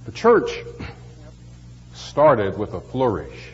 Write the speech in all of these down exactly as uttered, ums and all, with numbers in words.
The church started with a flourish.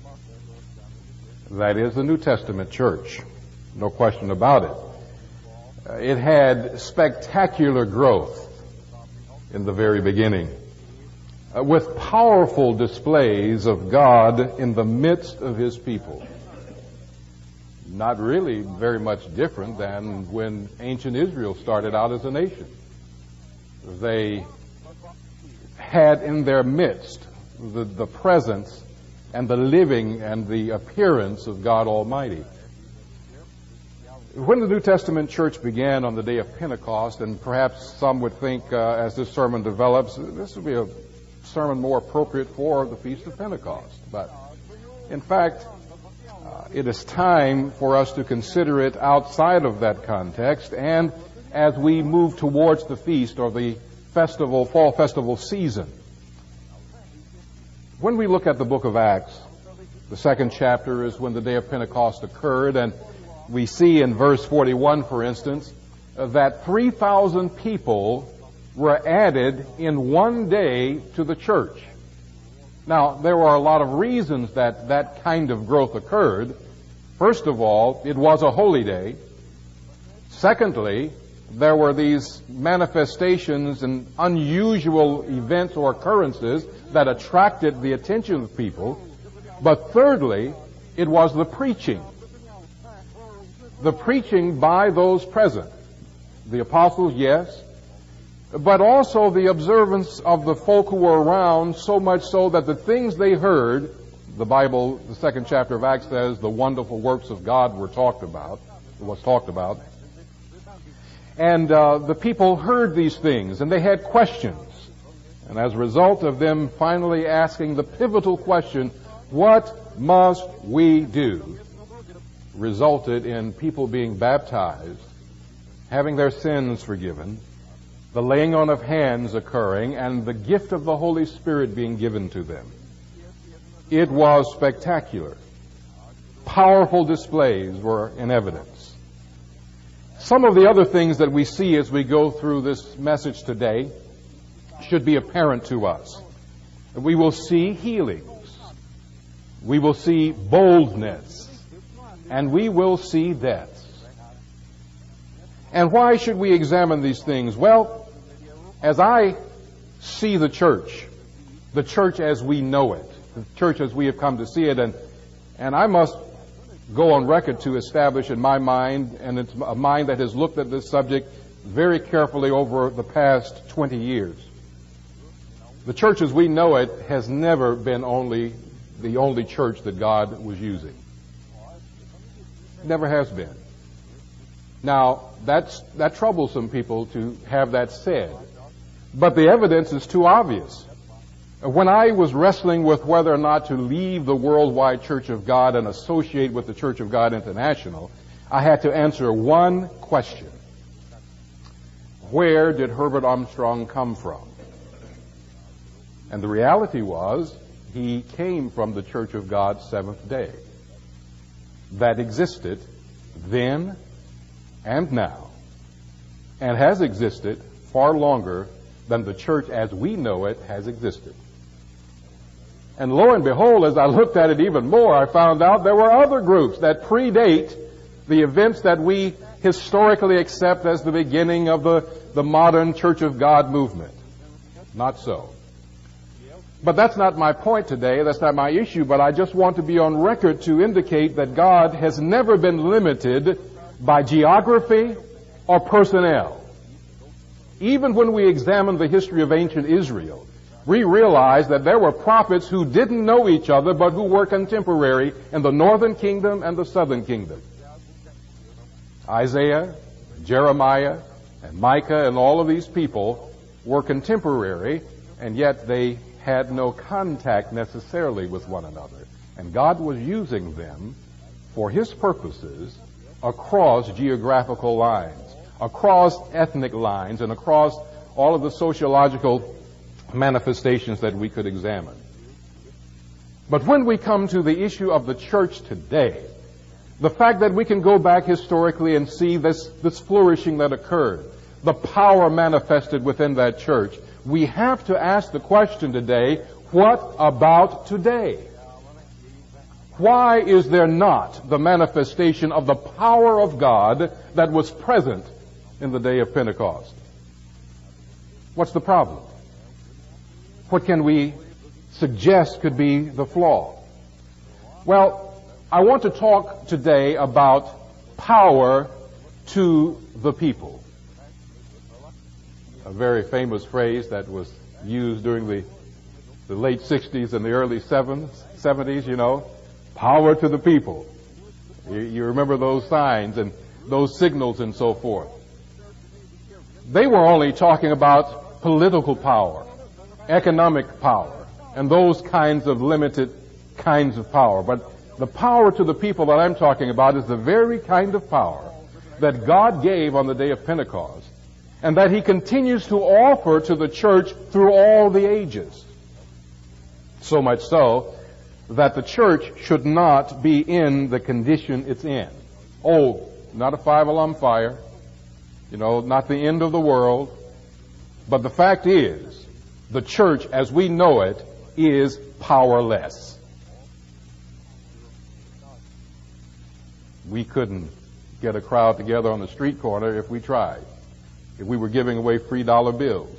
That is the New Testament church. No question about it. Uh, it had spectacular growth in the very beginning, uh, with powerful displays of God in the midst of His people. Not really very much different than when ancient Israel started out as a nation. They had in their midst the, the presence and the living and the appearance of God Almighty. When the New Testament church began on the day of Pentecost, and perhaps some would think uh, as this sermon develops, this would be a sermon more appropriate for the Feast of Pentecost. But in fact, uh, it is time for us to consider it outside of that context, and as we move towards the feast or the festival, fall festival season. When we look at the book of Acts, the second chapter is when the day of Pentecost occurred, and we see in verse forty-one, for instance, uh, that three thousand people were added in one day to the church. Now, there were a lot of reasons that that kind of growth occurred. First of all, it was a holy day. Secondly, there were these manifestations and unusual events or occurrences that attracted the attention of people. But thirdly, it was the preaching. The preaching by those present. The apostles, yes, but also the observance of the folk who were around, so much so that the things they heard, the Bible, the second chapter of Acts says, the wonderful works of God were talked about, was talked about. And uh, the people heard these things, and they had questions. And as a result of them finally asking the pivotal question, what must we do? Resulted in people being baptized, having their sins forgiven, the laying on of hands occurring, and the gift of the Holy Spirit being given to them. It was spectacular. Powerful displays were in evidence. Some of the other things that we see as we go through this message today should be apparent to us. We will see healings. We will see boldness. And we will see deaths. And why should we examine these things? Well, as I see the church, the church as we know it, the church as we have come to see it, and, and I must go on record to establish in my mind, and it's a mind that has looked at this subject very carefully over the past twenty years. The church as we know it has never been only the only church that God was using. Never has been. Now, that's, that troubles some people to have that said. But the evidence is too obvious. When I was wrestling with whether or not to leave the Worldwide Church of God and associate with the Church of God International, I had to answer one question. Where did Herbert Armstrong come from? And the reality was, he came from the Church of God Seventh Day. That existed then and now, and has existed far longer than the church as we know it has existed. And lo and behold, as I looked at it even more, I found out there were other groups that predate the events that we historically accept as the beginning of the, the modern Church of God movement. Not so. But that's not my point today. That's not my issue. But I just want to be on record to indicate that God has never been limited by geography or personnel. Even when we examine the history of ancient Israel, we realize that there were prophets who didn't know each other, but who were contemporary in the northern kingdom and the southern kingdom. Isaiah, Jeremiah, and Micah, and all of these people were contemporary, and yet they had no contact necessarily with one another. And God was using them for His purposes across geographical lines, across ethnic lines, and across all of the sociological manifestations that we could examine. But when we come to the issue of the church today, the fact that we can go back historically and see this, this flourishing that occurred, the power manifested within that church, we have to ask the question today, what about today? Why is there not the manifestation of the power of God that was present in the day of Pentecost? What's the problem? What can we suggest could be the flaw? Well, I want to talk today about power to the people. A very famous phrase that was used during the, the late sixties and the early seventies, you know, power to the people. You, you remember those signs and those signals and so forth. They were only talking about political power, economic power, and those kinds of limited kinds of power. But the power to the people that I'm talking about is the very kind of power that God gave on the day of Pentecost, and that He continues to offer to the church through all the ages. So much so that the church should not be in the condition it's in. Oh, not a five-alarm fire, you know, not the end of the world. But the fact is, the church as we know it is powerless. We couldn't get a crowd together on the street corner if we tried, if we were giving away free dollar bills.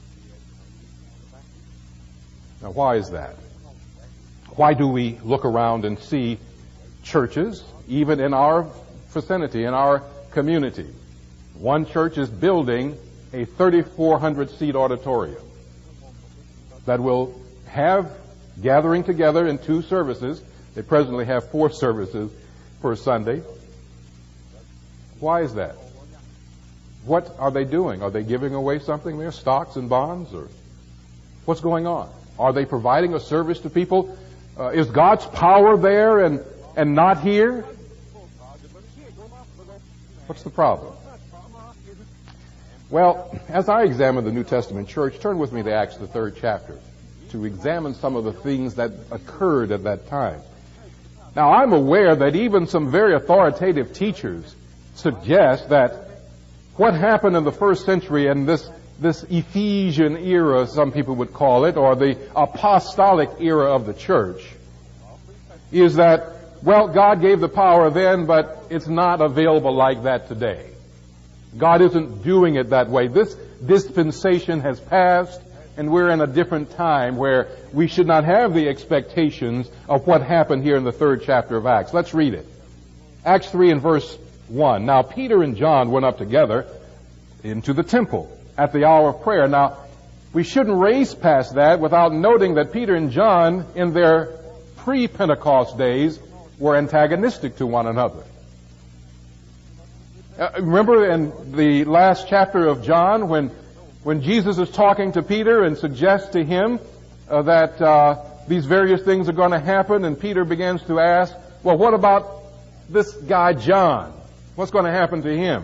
Now, why is that? Why do we look around and see churches, even in our vicinity, in our community? One church is building a thirty-four hundred seat auditorium that will have gathering together in two services. They presently have four services per Sunday. Why is that? What are they doing? Are they giving away something there, stocks and bonds, or what's going on? Are they providing a service to people? Uh, is God's power there and, and not here? What's the problem? Well, as I examine the New Testament church, turn with me to Acts, the third chapter, to examine some of the things that occurred at that time. Now, I'm aware that even some very authoritative teachers suggest that what happened in the first century and this this Ephesian era, some people would call it, or the apostolic era of the church, is that, well, God gave the power then, but it's not available like that today. God isn't doing it that way. This dispensation has passed, and we're in a different time where we should not have the expectations of what happened here in the third chapter of Acts. Let's read it. Acts three and verse one. Now Peter and John went up together into the temple at the hour of prayer. Now, we shouldn't race past that without noting that Peter and John, in their pre-Pentecost days, were antagonistic to one another. Uh, remember in the last chapter of John when when Jesus is talking to Peter and suggests to him uh, that uh, these various things are going to happen, and Peter begins to ask, well, what about this guy John? What's going to happen to him?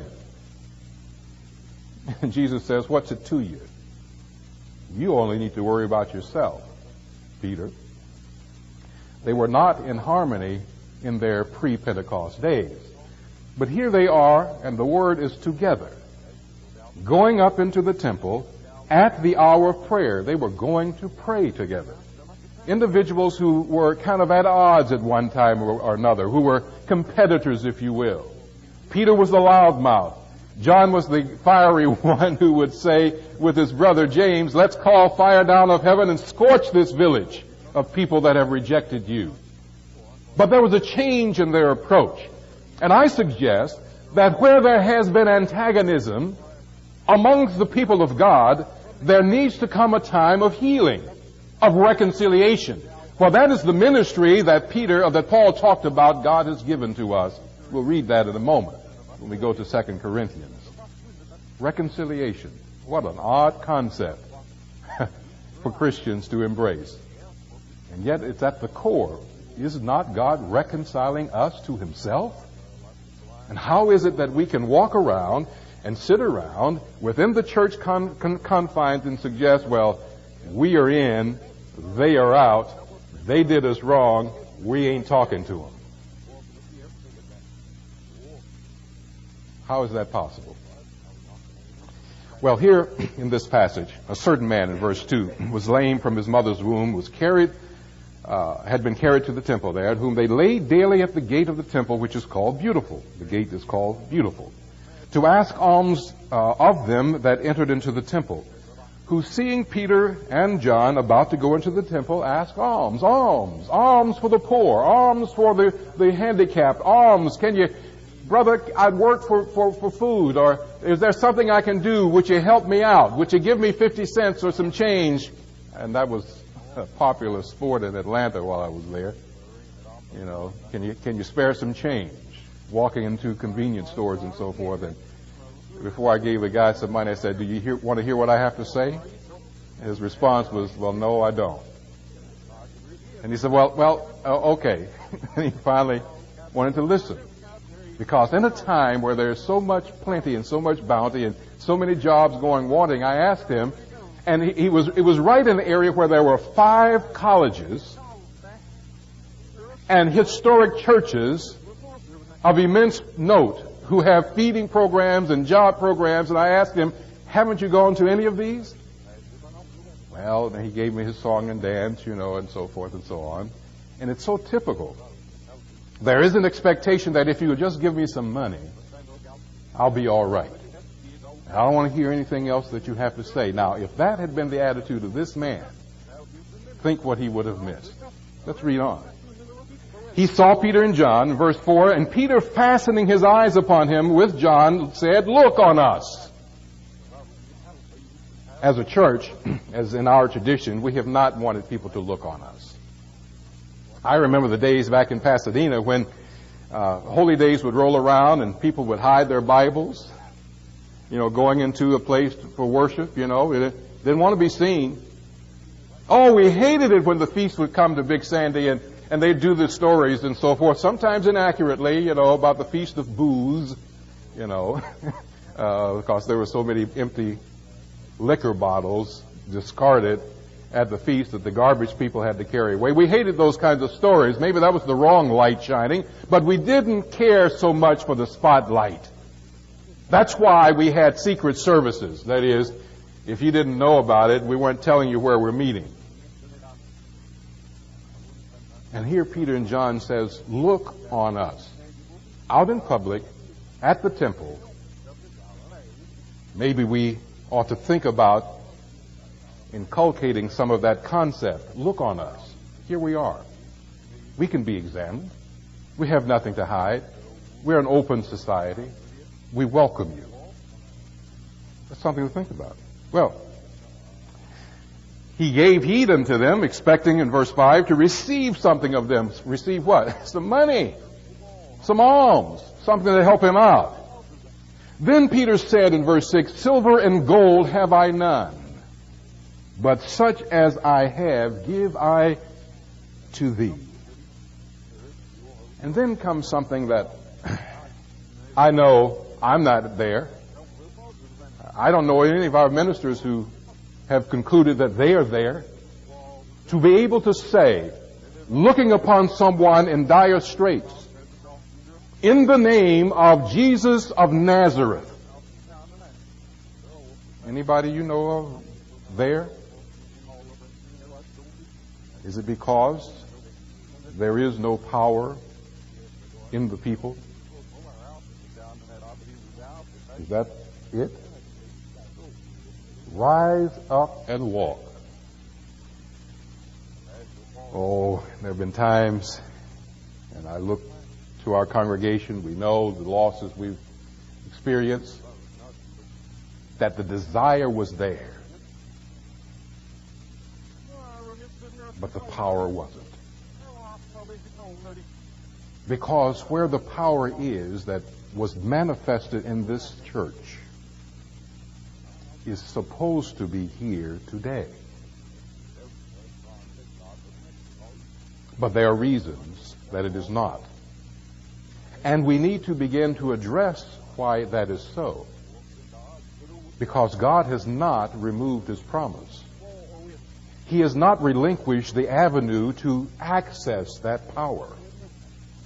And Jesus says, what's it to you? You only need to worry about yourself, Peter. They were not in harmony in their pre-Pentecost days. But here they are, and the word is together, going up into the temple at the hour of prayer. They were going to pray together. Individuals who were kind of at odds at one time or another, who were competitors, if you will. Peter was the loudmouth. John was the fiery one who would say with his brother James, let's call fire down of heaven and scorch this village of people that have rejected you. But there was a change in their approach. And I suggest that where there has been antagonism amongst the people of God, there needs to come a time of healing, of reconciliation. For that is the ministry that Peter, or that Paul talked about, God has given to us. We'll read that in a moment when we go to Second Corinthians. Reconciliation. What an odd concept for Christians to embrace. And yet it's at the core. Is not God reconciling us to Himself? And how is it that we can walk around and sit around within the church con- con- confines and suggest, well, we are in, they are out, they did us wrong, we ain't talking to them? How is that possible? Well, here in this passage, a certain man in verse two was lame from his mother's womb, was carried, uh, had been carried to the temple there, whom they laid daily at the gate of the temple, which is called Beautiful. The gate is called Beautiful, to ask alms uh, of them that entered into the temple, who seeing Peter and John about to go into the temple, asked alms, alms, alms for the poor, alms for the, the handicapped, alms, can you, brother, I'd work for, for, for food, or is there something I can do? Would you help me out? Would you give me fifty cents or some change? And that was a popular sport in Atlanta while I was there. You know, can you, can you spare some change? Walking into convenience stores and so forth. And before I gave the guy some money, I said, do you hear, want to hear what I have to say? His response was, well, no, I don't. And he said, well, well, uh, okay. And he finally wanted to listen. Because in a time where there's so much plenty and so much bounty and so many jobs going wanting, I asked him, and he, he was, it was right in the area where there were five colleges and historic churches of immense note who have feeding programs and job programs, and I asked him, haven't you gone to any of these? Well, then he gave me his song and dance, you know, and so forth and so on. And it's so typical. There is an expectation that if you would just give me some money, I'll be all right. I don't want to hear anything else that you have to say. Now, if that had been the attitude of this man, think what he would have missed. Let's read on. He saw Peter and John, verse four, and Peter, fastening his eyes upon him with John, said, look on us. As a church, as in our tradition, we have not wanted people to look on us. I remember the days back in Pasadena when uh, holy days would roll around and people would hide their Bibles, you know, going into a place for worship, you know, they didn't want to be seen. Oh, we hated it when the feast would come to Big Sandy and, and they'd do the stories and so forth, sometimes inaccurately, you know, about the Feast of Booze, you know, uh, because there were so many empty liquor bottles discarded at the feast that the garbage people had to carry away. We hated those kinds of stories. Maybe that was the wrong light shining, but we didn't care so much for the spotlight. That's why we had secret services. That is, if you didn't know about it, we weren't telling you where we're meeting. And here Peter and John says, look on us. Out in public, at the temple, maybe we ought to think about inculcating some of that concept. Look on us. Here we are. We can be examined. We have nothing to hide. We're an open society. We welcome you. That's something to think about. Well, he gave heed unto them, expecting in verse five to receive something of them. Receive what? Some money. Some alms. Something to help him out. Then Peter said in verse six, silver and gold have I none, but such as I have give I to thee. And then comes something that I know I'm not there. I don't know any of our ministers who have concluded that they are there. To be able to say, looking upon someone in dire straits, in the name of Jesus of Nazareth. Anybody you know of there? Is it because there is no power in the people? Is that it? Rise up and walk. Oh, there have been times, and I look to our congregation, we know the losses we've experienced, that the desire was there, but the power wasn't. Because where the power is that was manifested in this church is supposed to be here today. But there are reasons that it is not. And we need to begin to address why that is so. Because God has not removed His promise. He has not relinquished the avenue to access that power.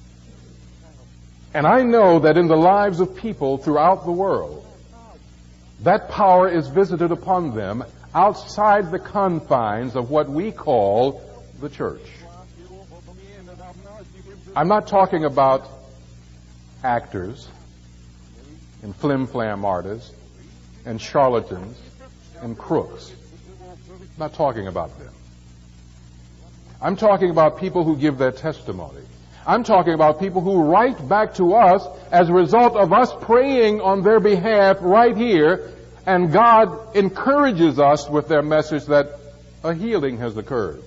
And I know that in the lives of people throughout the world, that power is visited upon them outside the confines of what we call the church. I'm not talking about actors and flim-flam artists and charlatans and crooks. I'm not talking about them. I'm talking about people who give their testimony. I'm talking about people who write back to us as a result of us praying on their behalf right here, and God encourages us with their message that a healing has occurred.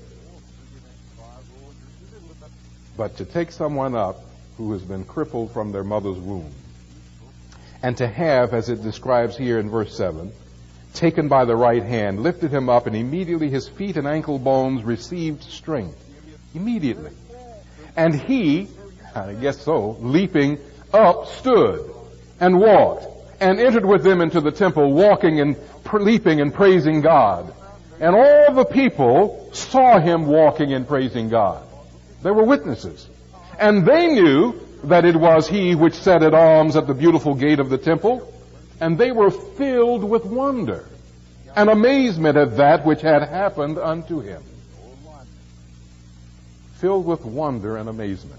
But to take someone up who has been crippled from their mother's womb, and to have, as it describes here in verse seven, taken by the right hand, lifted him up, and immediately his feet and ankle bones received strength. Immediately. And he, I guess so, leaping up, stood and walked and entered with them into the temple, walking and leaping and praising God. And all the people saw him walking and praising God. They were witnesses. And they knew that it was he which sat at arms at the beautiful gate of the temple. And they were filled with wonder and amazement at that which had happened unto him. Filled with wonder and amazement.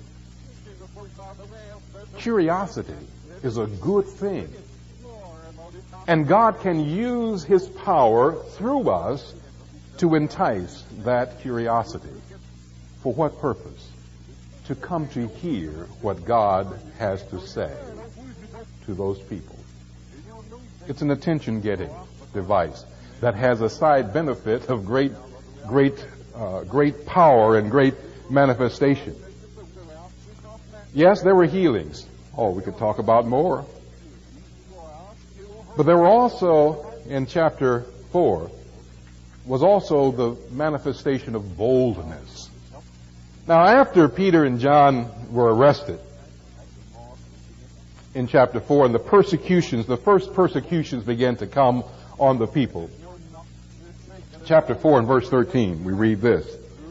Curiosity is a good thing. And God can use his power through us to entice that curiosity. For what purpose? To come to hear what God has to say to those people. It's an attention-getting device that has a side benefit of great, great, uh, great power and great manifestation. Yes, there were healings. Oh, we could talk about more. But there were also, in chapter four, was also the manifestation of boldness. Now, after Peter and John were arrested in chapter four, and the persecutions, the first persecutions began to come on the people. Chapter four and verse thirteen, we read this.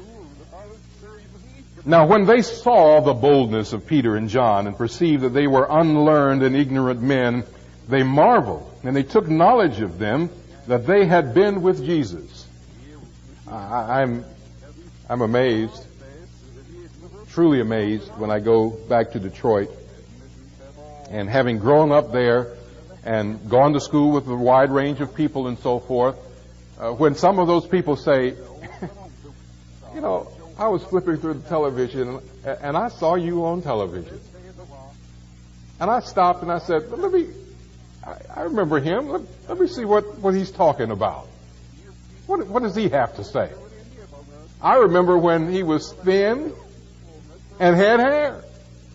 Now, when they saw the boldness of Peter and John and perceived that they were unlearned and ignorant men, they marveled, and they took knowledge of them that they had been with Jesus. I, I'm, I'm amazed, truly amazed, when I go back to Detroit, and having grown up there and gone to school with a wide range of people and so forth, uh, when some of those people say, you know, I was flipping through the television and I saw you on television. And I stopped and I said, let me, I, I remember him. Let, let me see what, what he's talking about. What, what does he have to say? I remember when he was thin and had hair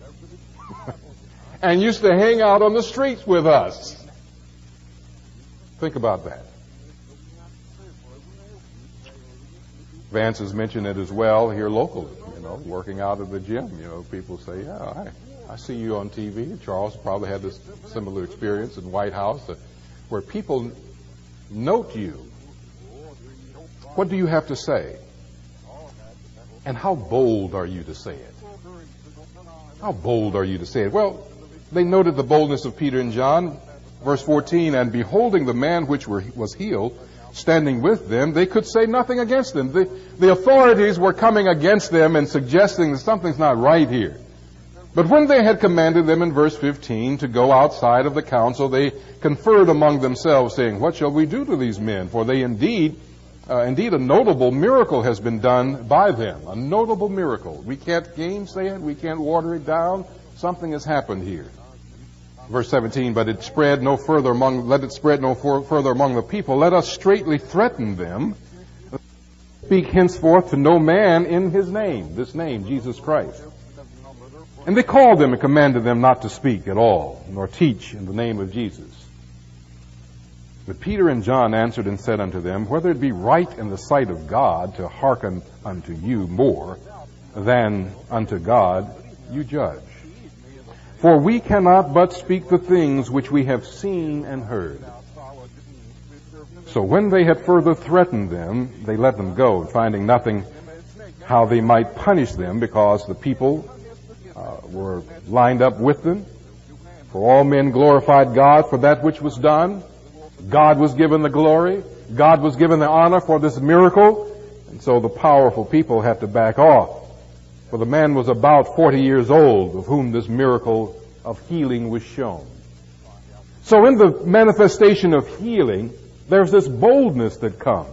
and used to hang out on the streets with us. Think about that. Vance has mentioned it as well here locally, you know, working out at the gym. You know, people say, yeah, I, I see you on T V. Charles probably had this similar experience in White House, uh, where people note you. What do you have to say? And how bold are you to say it? How bold are you to say it? Well, they noted the boldness of Peter and John. Verse fourteen, and beholding the man which were, was healed, standing with them, they could say nothing against them. The, the authorities were coming against them and suggesting that something's not right here. But when they had commanded them in verse fifteen to go outside of the council, they conferred among themselves, saying, what shall we do to these men? For they indeed, uh, indeed a notable miracle has been done by them. A notable miracle. We can't gainsay it. We can't water it down. Something has happened here. Verse seventeen, but it spread no further among, let it spread no for, further among the people. Let us straightly threaten them. Speak henceforth to no man in his name, this name, Jesus Christ. And they called them and commanded them not to speak at all, nor teach in the name of Jesus. But Peter and John answered and said unto them, whether it be right in the sight of God to hearken unto you more than unto God, you judge. For we cannot but speak the things which we have seen and heard. So when they had further threatened them, they let them go, finding nothing how they might punish them, because the people uh, were lined up with them. For all men glorified God for that which was done. God was given the glory. God was given the honor for this miracle. And so the powerful people had to back off. For the man was about forty years old, of whom this miracle of healing was shown. So in the manifestation of healing, there's this boldness that comes.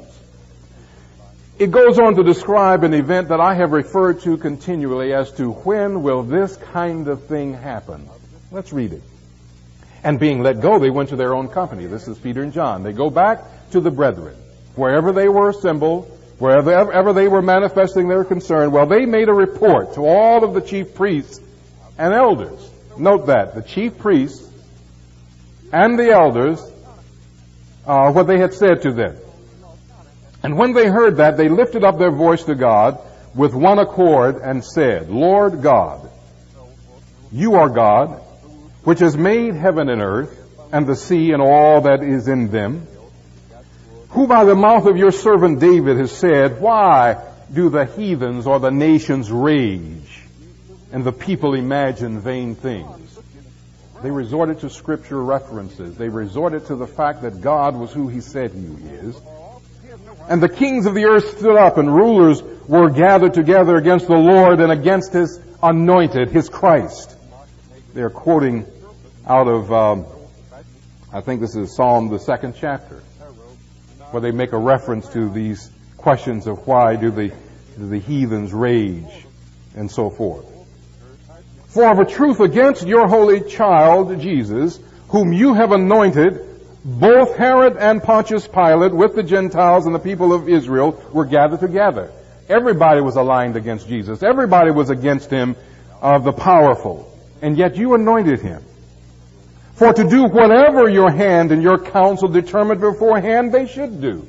It goes on to describe an event that I have referred to continually as to when will this kind of thing happen. Let's read it. And being let go, they went to their own company. This is Peter and John. They go back to the brethren. Wherever they were assembled, wherever ever they were manifesting their concern, well, they made a report to all of the chief priests and elders. Note that, the chief priests and the elders, uh, what they had said to them. And when they heard that, they lifted up their voice to God with one accord and said, Lord God, you are God, which has made heaven and earth, and the sea and all that is in them, who by the mouth of your servant David has said, why do the heathens or the nations rage, and the people imagine vain things? They resorted to scripture references. They resorted to the fact that God was who he said he is. And the kings of the earth stood up, and rulers were gathered together against the Lord and against his anointed, his Christ. They're quoting out of, um, I think this is Psalm, the second chapter, where they make a reference to these questions of why do the, do the heathens rage and so forth. For of a truth against your holy child, Jesus, whom you have anointed, both Herod and Pontius Pilate with the Gentiles and the people of Israel were gathered together. Everybody was aligned against Jesus. Everybody was against him of the powerful. And yet you anointed him. For to do whatever your hand and your counsel determined beforehand they should do.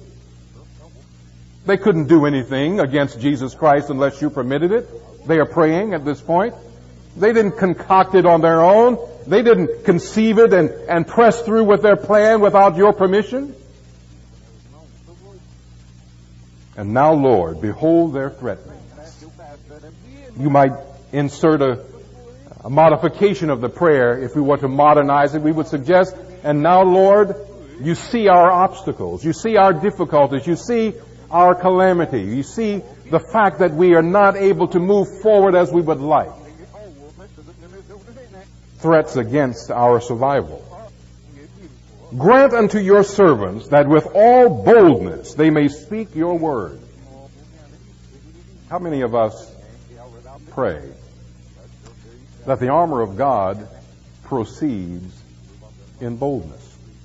They couldn't do anything against Jesus Christ unless you permitted it. They are praying at this point. They didn't concoct it on their own. They didn't conceive it and, and press through with their plan without your permission. And now, Lord, behold their threatenings. You might insert a, a modification of the prayer if we were to modernize it. We would suggest, and now, Lord, you see our obstacles. You see our difficulties. You see our calamity. You see the fact that we are not able to move forward as we would like. Threats against our survival. Grant unto your servants that with all boldness they may speak your word. How many of us pray that the armor of God proceeds in boldness?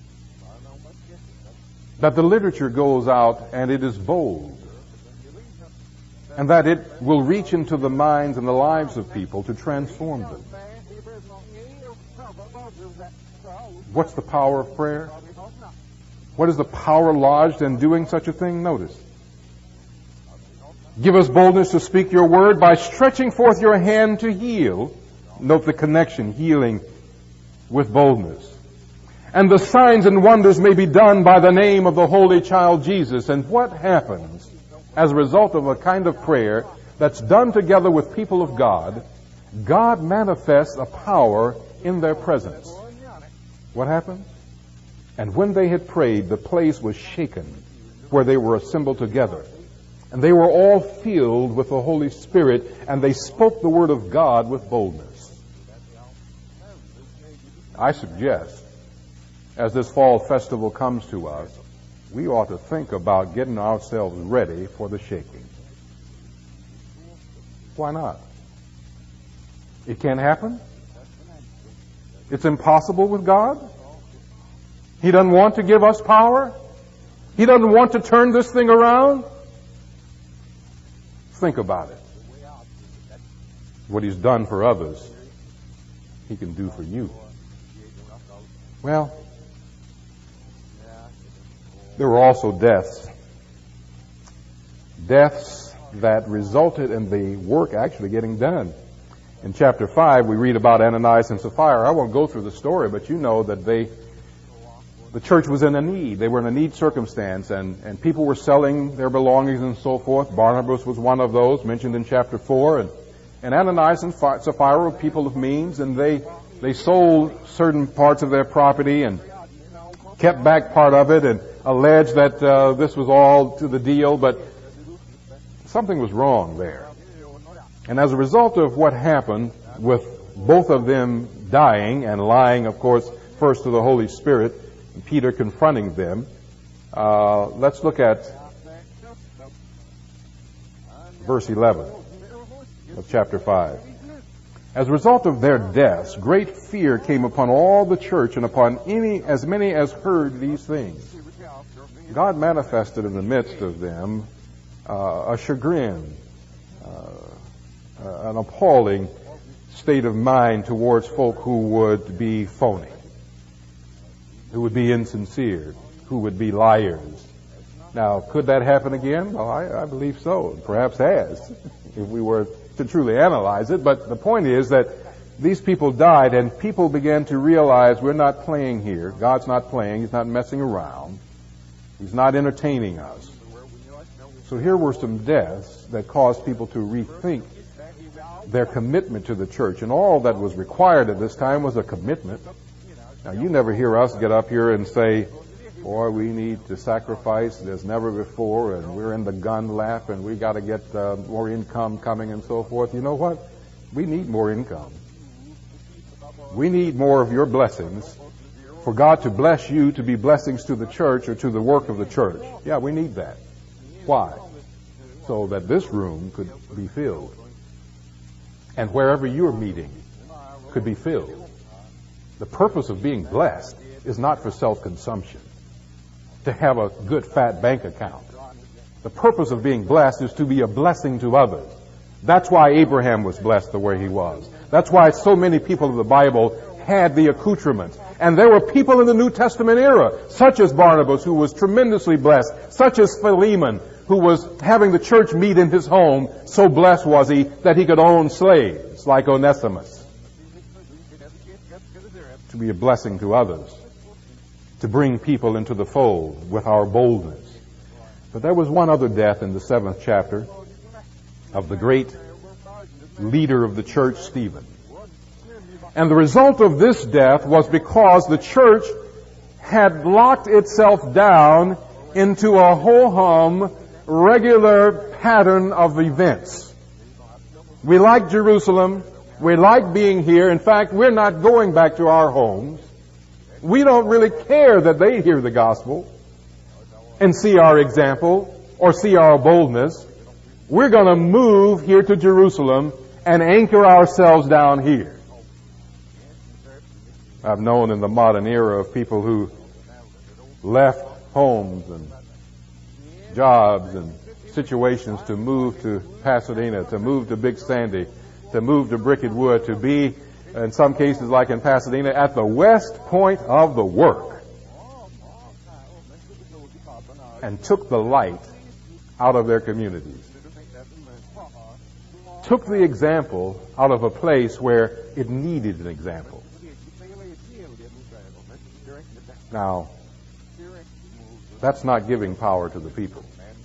That the literature goes out and it is bold. And that it will reach into the minds and the lives of people to transform them. What's the power of prayer? What is the power lodged in doing such a thing? Notice. Give us boldness to speak your word by stretching forth your hand to heal. Note the connection, healing with boldness. And the signs and wonders may be done by the name of the Holy Child Jesus. And what happens as a result of a kind of prayer that's done together with people of God? God manifests a power in their presence. What happened? And when they had prayed, the place was shaken where they were assembled together. And they were all filled with the Holy Spirit, and they spoke the word of God with boldness. I suggest, as this fall festival comes to us, we ought to think about getting ourselves ready for the shaking. Why not? It can happen. It's impossible with God. He doesn't want to give us power. He doesn't want to turn this thing around. Think about it. What he's done for others, he can do for you. Well, there were also deaths. Deaths that resulted in the work actually getting done. In chapter five, we read about Ananias and Sapphira. I won't go through the story, but you know that they, the church was in a need. They were in a need circumstance, and, and people were selling their belongings and so forth. Barnabas was one of those, mentioned in chapter four. And, and Ananias and Sapphira were people of means, and they, they sold certain parts of their property and kept back part of it and alleged that uh, this was all to the deal, but something was wrong there. And as a result of what happened with both of them dying and lying, of course, first to the Holy Spirit, and Peter confronting them, uh, let's look at verse eleven of chapter five. As a result of their deaths, great fear came upon all the church and upon any, as many as heard these things. God manifested in the midst of them uh, a chagrin, uh, uh, an appalling state of mind towards folk who would be phony, who would be insincere, who would be liars. Now, could that happen again? Well, I, I believe so. Perhaps has, if we were to truly analyze it. But the point is that these people died, and people began to realize we're not playing here. God's not playing. He's not messing around. He's not entertaining us. So here were some deaths that caused people to rethink their commitment to the church. And all that was required at this time was a commitment. Now, you never hear us get up here and say, boy, we need to sacrifice as never before, and we're in the gun lap, and we got to get uh, more income coming and so forth. You know what? We need more income. We need more of your blessings for God to bless you to be blessings to the church or to the work of the church. Yeah, we need that. Why? So that this room could be filled. And wherever you're meeting could be filled. The purpose of being blessed is not for self-consumption, to have a good fat bank account. The purpose of being blessed is to be a blessing to others. That's why Abraham was blessed the way he was. That's why so many people of the Bible had the accoutrements. And there were people in the New Testament era, such as Barnabas, who was tremendously blessed, such as Philemon, who was having the church meet in his home. So blessed was he that he could own slaves like Onesimus, to be a blessing to others, to bring people into the fold with our boldness. But there was one other death in the seventh chapter of the great leader of the church, Stephen. And the result of this death was because the church had locked itself down into a ho-hum, regular pattern of events. We like Jerusalem. We like being here. In fact, we're not going back to our homes. We don't really care that they hear the gospel and see our example or see our boldness. We're going to move here to Jerusalem and anchor ourselves down here. I've known in the modern era of people who left homes and jobs and situations to move to Pasadena, to move to Big Sandy, to move to Bricket Wood, to be, in some cases like in Pasadena, at the west point of the work, and took the light out of their communities. Took the example out of a place where it needed an example. Now, that's not giving power to the people.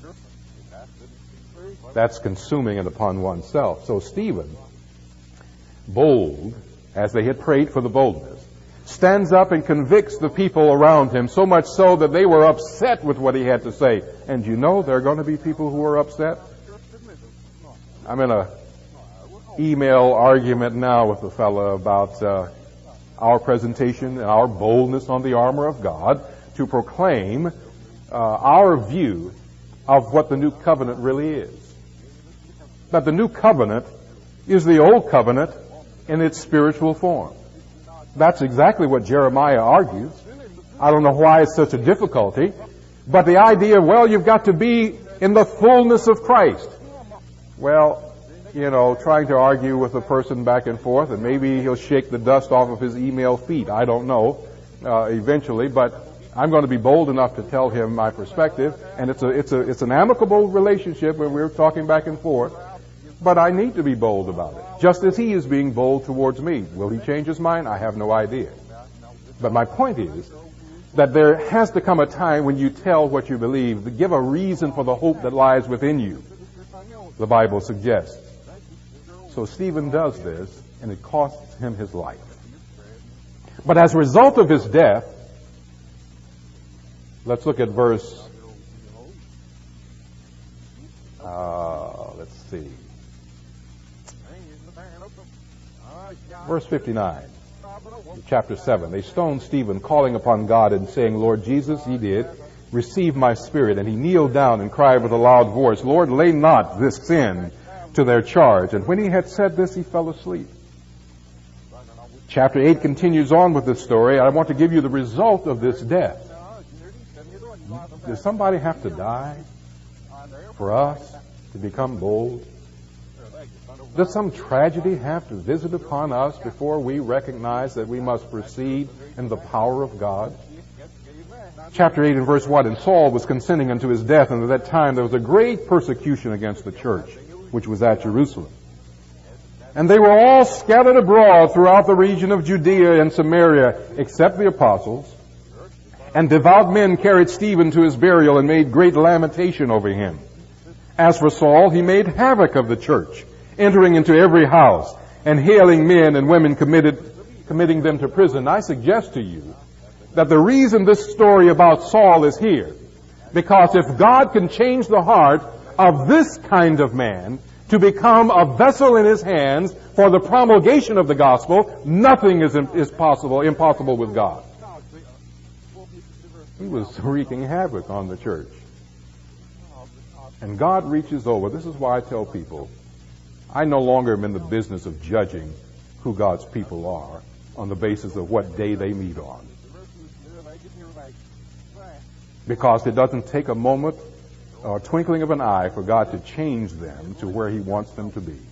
That's consuming it upon oneself. So Stephen, bold, as they had prayed for the boldness, stands up and convicts the people around him, so much so that they were upset with what he had to say. And you know there are going to be people who are upset? I'm in a email argument now with a fellow about uh, our presentation and our boldness on the armor of God to proclaim uh, our view of what the new covenant really is. That the new covenant is the old covenant in its spiritual form. That's exactly what Jeremiah argues. I don't know why it's such a difficulty, but the idea, well, you've got to be in the fullness of Christ. Well, you know, trying to argue with a person back and forth, and maybe he'll shake the dust off of his email feet. I don't know, uh, eventually, but I'm going to be bold enough to tell him my perspective, and it's a, it's a, it's an amicable relationship where we're talking back and forth, but I need to be bold about it, just as he is being bold towards me. Will he change his mind? I have no idea. But my point is that there has to come a time when you tell what you believe, to give a reason for the hope that lies within you, the Bible suggests. So Stephen does this, and it costs him his life. But as a result of his death, Let's look at verse, uh, let's see, verse fifty-nine, chapter seven. They stoned Stephen, calling upon God and saying, Lord Jesus, he did, receive my spirit. And he kneeled down and cried with a loud voice, Lord, lay not this sin to their charge. And when he had said this, he fell asleep. Chapter eight continues on with this story. I want to give you the result of this death. Does somebody have to die for us to become bold? Does some tragedy have to visit upon us before we recognize that we must proceed in the power of God? Chapter eight and verse one, and Saul was consenting unto his death, and at that time there was a great persecution against the church, which was at Jerusalem. And they were all scattered abroad throughout the region of Judea and Samaria, except the apostles. And devout men carried Stephen to his burial and made great lamentation over him. As for Saul, he made havoc of the church, entering into every house and hailing men and women, committed, committing them to prison. I suggest to you that the reason this story about Saul is here, because if God can change the heart of this kind of man to become a vessel in his hands for the promulgation of the gospel, nothing is, is possible, impossible with God. He was wreaking havoc on the church. And God reaches over. This is why I tell people, I no longer am in the business of judging who God's people are on the basis of what day they meet on. Because it doesn't take a moment or twinkling of an eye for God to change them to where He wants them to be.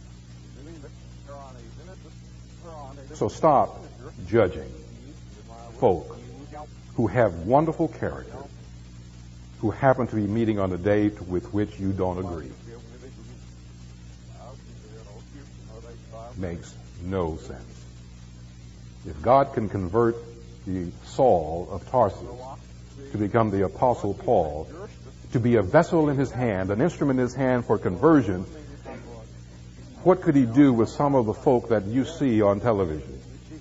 So stop judging folk who have wonderful character, who happen to be meeting on a day with which you don't agree. Makes no sense. If God can convert the Saul of Tarsus to become the Apostle Paul, to be a vessel in his hand, an instrument in his hand for conversion, what could he do with some of the folk that you see on television?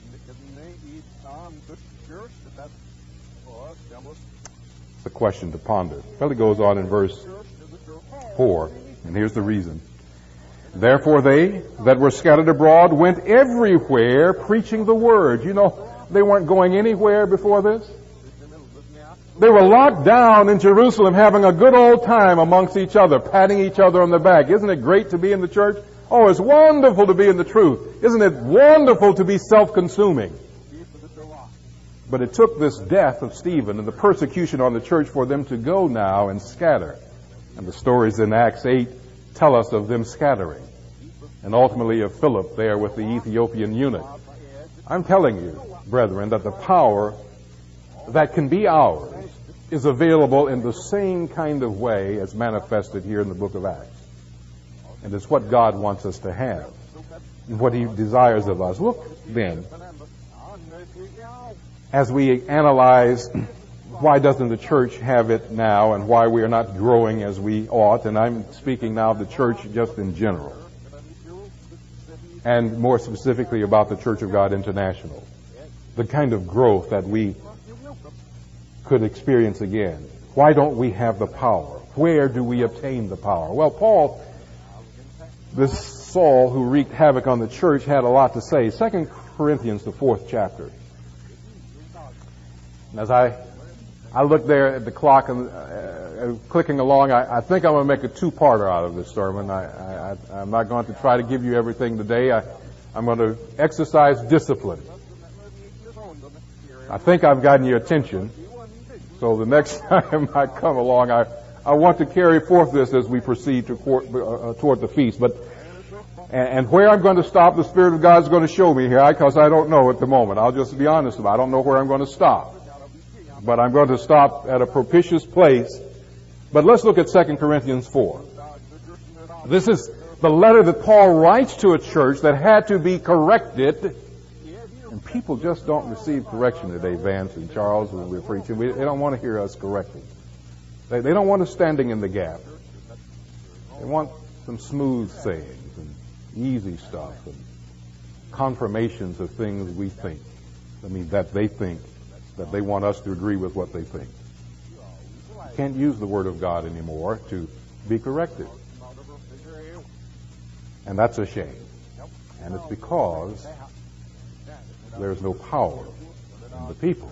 It's a question to ponder. Well, it goes on in verse four, and here's the reason. Therefore they that were scattered abroad went everywhere preaching the word. You know, they weren't going anywhere before this. They were locked down in Jerusalem having a good old time amongst each other, patting each other on the back. Isn't it great to be in the church? Oh, it's wonderful to be in the truth. Isn't it wonderful to be self-consuming? But it took this death of Stephen and the persecution on the church for them to go now and scatter. And the stories in Acts eight tell us of them scattering. And ultimately of Philip there with the Ethiopian eunuch. I'm telling you, brethren, that the power that can be ours is available in the same kind of way as manifested here in the book of Acts. And it's what God wants us to have and what He desires of us. Look then, as we analyze why doesn't the church have it now and why we are not growing as we ought, and I'm speaking now of the church just in general, and more specifically about the Church of God International, the kind of growth that we could experience again. Why don't we have the power? Where do we obtain the power? Well, Paul, this Saul who wreaked havoc on the church, had a lot to say. Second Corinthians, the fourth chapter. As I I look there at the clock and uh, clicking along, I, I think I'm going to make a two-parter out of this sermon. I, I, I'm not going to try to give you everything today. I, I'm going to exercise discipline. I think I've gotten your attention. So the next time I come along, I, I want to carry forth this as we proceed to court, uh, toward the feast. But and, and where I'm going to stop, the Spirit of God is going to show me here, because I don't know at the moment. I'll just be honest about it. I don't know where I'm going to stop. But I'm going to stop at a propitious place. But let's look at Second Corinthians four. This is the letter that Paul writes to a church that had to be corrected. And people just don't receive correction today, Vance and Charles, when we're preaching. We, they don't want to hear us correcting. They, they don't want us standing in the gap. They want some smooth sayings and easy stuff and confirmations of things we think. I mean, that they think, that they want us to agree with what they think. can't use the Word of God anymore to be corrected. And that's a shame. And it's because there's no power in the people.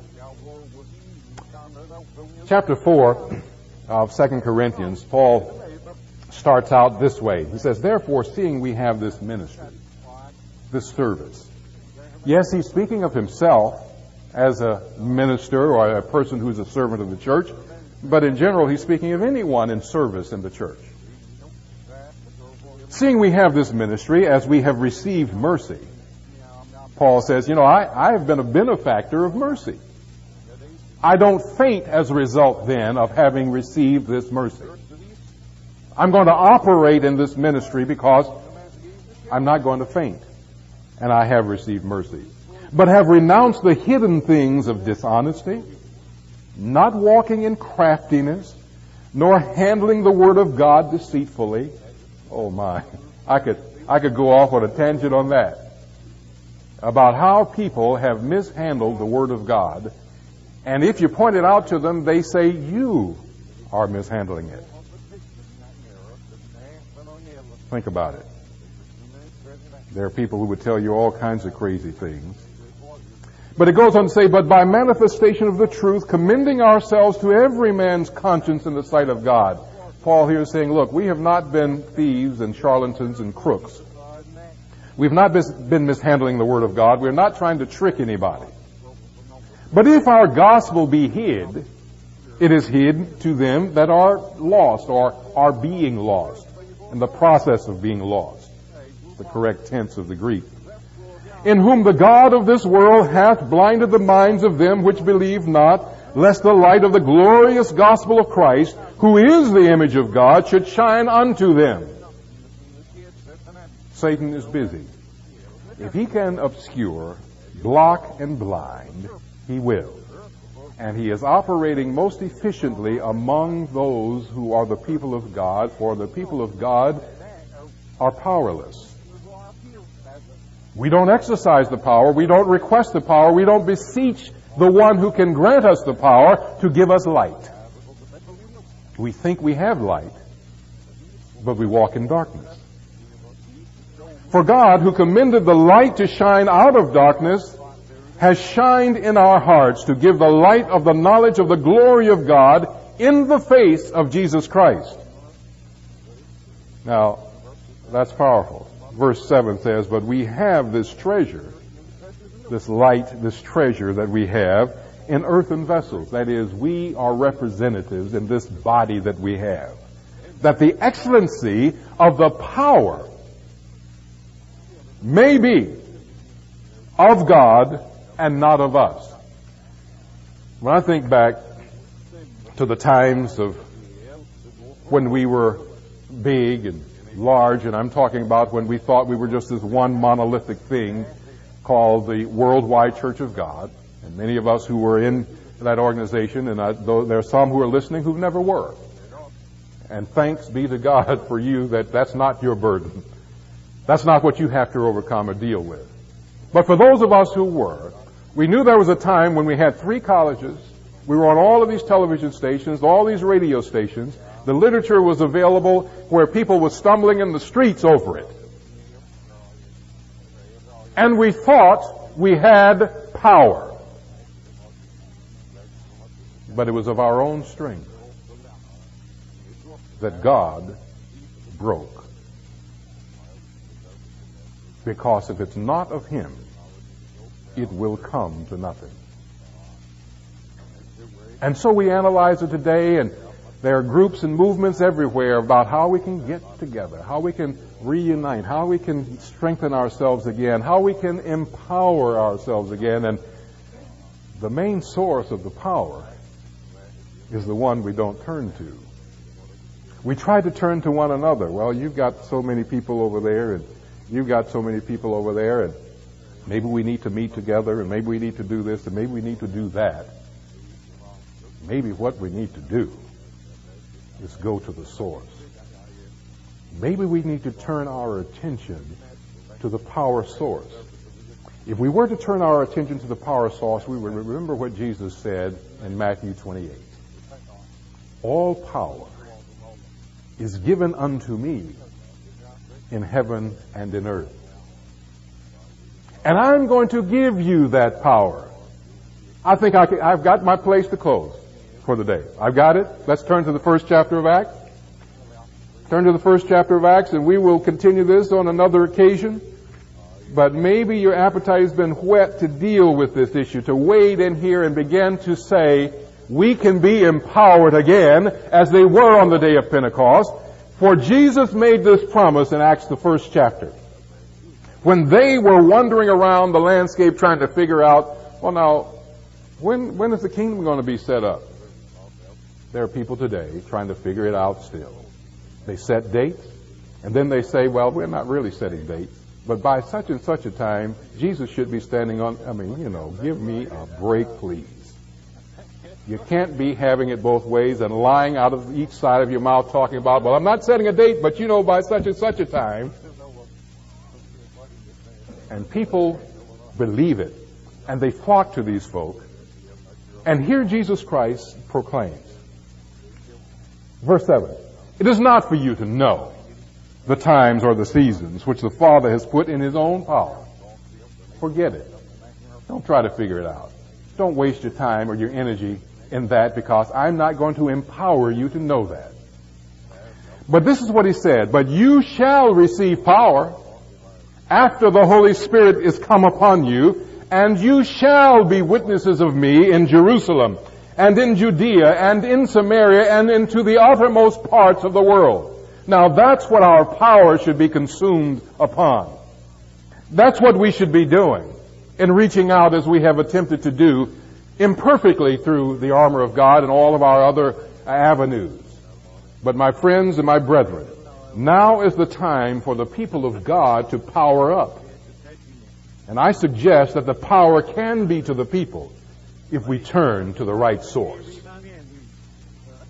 Chapter four of Second Corinthians, Paul starts out this way. He says, therefore, seeing we have this ministry, this service. Yes, he's speaking of himself as a minister or a person who's a servant of the church, but in general, he's speaking of anyone in service in the church. Seeing we have this ministry, as we have received mercy, Paul says, you know, I, I have been a benefactor of mercy. I don't faint as a result, then, of having received this mercy. I'm going to operate in this ministry because I'm not going to faint, and I have received mercy. But have renounced the hidden things of dishonesty, not walking in craftiness, nor handling the word of God deceitfully. Oh my, I could, I could go off on a tangent on that. About how people have mishandled the word of God. And if you point it out to them, they say you are mishandling it. Think about it. There are people who would tell you all kinds of crazy things. But it goes on to say, but by manifestation of the truth, commending ourselves to every man's conscience in the sight of God. Paul here is saying, look, we have not been thieves and charlatans and crooks. We've not been mishandling the Word of God. We're not trying to trick anybody. But if our gospel be hid, it is hid to them that are lost or are being lost, in the process of being lost. The correct tense of the Greek. In whom the God of this world hath blinded the minds of them which believe not, lest the light of the glorious gospel of Christ, who is the image of God, should shine unto them. Satan is busy. If he can obscure, block, and blind, he will. And he is operating most efficiently among those who are the people of God, for the people of God are powerless. We don't exercise the power. We don't request the power. We don't beseech the one who can grant us the power to give us light. We think we have light, but we walk in darkness. For God, who commended the light to shine out of darkness, has shined in our hearts to give the light of the knowledge of the glory of God in the face of Jesus Christ. Now, that's powerful. Verse seven says, but we have this treasure, this light, this treasure that we have in earthen vessels. That is, we are representatives in this body that we have. That the excellency of the power may be of God and not of us. When I think back to the times of when we were big and large, and I'm talking about when we thought we were just this one monolithic thing called the Worldwide Church of God, and many of us who were in that organization, and I, though there are some who are listening who never were. And thanks be to God for you that that's not your burden. That's not what you have to overcome or deal with. But for those of us who were, we knew there was a time when we had three colleges, we were on all of these television stations, all these radio stations. The literature was available where people were stumbling in the streets over it. And we thought we had power. But it was of our own strength that God broke. Because if it's not of Him, it will come to nothing. And so we analyze it today, and there are groups and movements everywhere about how we can get together, how we can reunite, how we can strengthen ourselves again, how we can empower ourselves again. And the main source of the power is the one we don't turn to. We try to turn to one another. Well, you've got so many people over there, and you've got so many people over there, and maybe we need to meet together, and maybe we need to do this, and maybe we need to do that. Maybe what we need to do is go to the source. Maybe we need to turn our attention to the power source. If we were to turn our attention to the power source, we would remember what Jesus said in Matthew twenty-eight. all power is given unto me in heaven and in earth. And I'm going to give you that power. I think I can, I've got my place to close for the day. I've got it. Let's turn to the first chapter of Acts. Turn to the first chapter of Acts, and we will continue this on another occasion. But maybe your appetite has been whet to deal with this issue, to wade in here and begin to say, we can be empowered again as they were on the day of Pentecost. For Jesus made this promise in Acts, the first chapter. When they were wandering around the landscape trying to figure out, well now, when, when is the kingdom going to be set up? There are people today trying to figure it out still. They set dates, and then they say, well, we're not really setting dates, but by such and such a time, Jesus should be standing on, I mean, you know, give me a break, please. You can't be having it both ways and lying out of each side of your mouth talking about, well, I'm not setting a date, but you know, by such and such a time. And people believe it, and they flock to these folk. And here Jesus Christ proclaims, verse seven, it is not for you to know the times or the seasons which the Father has put in His own power. Forget it. Don't try to figure it out. Don't waste your time or your energy in that, because I'm not going to empower you to know that. But this is what He said, but you shall receive power after the Holy Spirit is come upon you, and you shall be witnesses of me in Jerusalem and in Judea and in Samaria and into the uttermost parts of the world. Now that's what our power should be consumed upon. That's what we should be doing in reaching out, as we have attempted to do imperfectly through the armor of God and all of our other avenues. But my friends and my brethren, now is the time for the people of God to power up. And I suggest that the power can be to the people if we turn to the right source.